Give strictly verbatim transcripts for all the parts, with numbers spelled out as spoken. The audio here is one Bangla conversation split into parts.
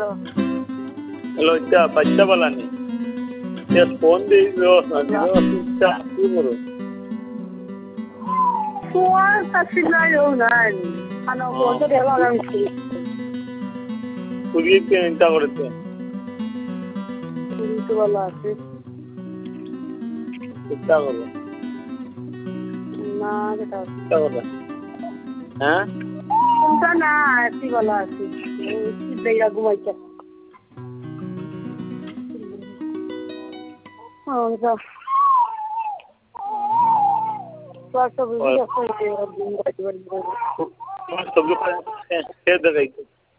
লজ্জা বাচ্চা বলানি ফোন দিয়ে ব্যবস্থা কি করো ফোন কাছিলাম নাই মানে বলতে দেওয়া লাগছে পুলিশ কে চিন্তা করেছে পুলিশ বলা আছে চিন্তা করো না যেটা চিন্তা করো হ্যাঁ চিন্তা না কি বলা আছে কি দেয়া ঘুমাইছে हाँ तो स्वास्थ्य सब भी अच्छा है और दिन रात भर सब लोग क्या जगह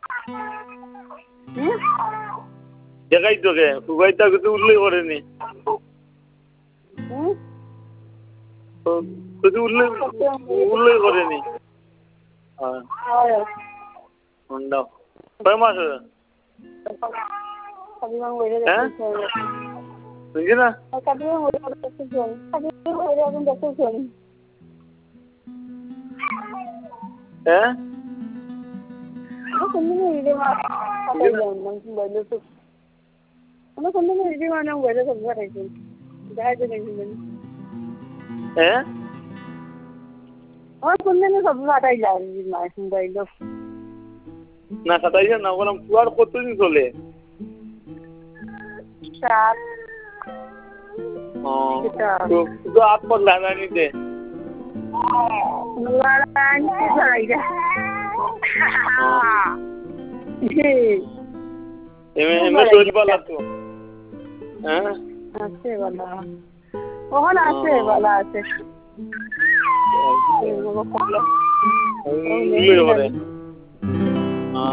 हम्म जगह तो क्या सुबह तक तो उल्ले हो रहे नहीं हम्म तो कुछ उल्ले उल्ले हो रहे नहीं हाँ हाँ उन्ना पर मास अभी हम वही रहते हैं समझे ना कभी हम वही रहते हैं कभी हम वही रहते हैं हैं मैं सुनने में वीडियो में आता है ना बोलो तो मैं सुनने में वीडियो में ना बोलो सब बार है जाए तो नहीं सुनने हैं और सुनने में सब बार आई जा रही है मैं सुन रही हूँ ना सताइए ना वो हम पुआर को तो नहीं सोले सात हाँ तो तो आप पर लाना नहीं थे वाला नहीं चलाई जा जी ये मैं सोच वाला तो हाँ अच्छे वाला वो ना अच्छे वाला अच्छे वो पकड़ो ये हो रहे हाँ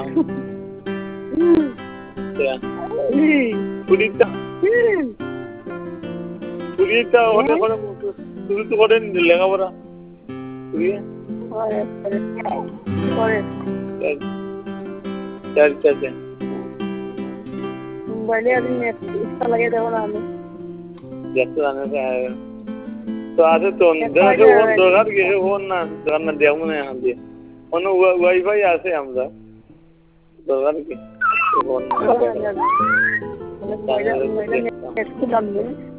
क्या पुलिस का पुलिस का होने पर पुलिस को होने नहीं लेगा बरा पुलिस ओए ओए चल चल चल बड़े आदमी ने इसका लगे थे ना हमें जैसे आने से आएगा तो आधे तो अंदर से वो दोगार के वो ना दोगार ना दिया मुझे यहाँ दिया उन्होंने वाईफाई ऐसे हम लोग दोगार के वो ना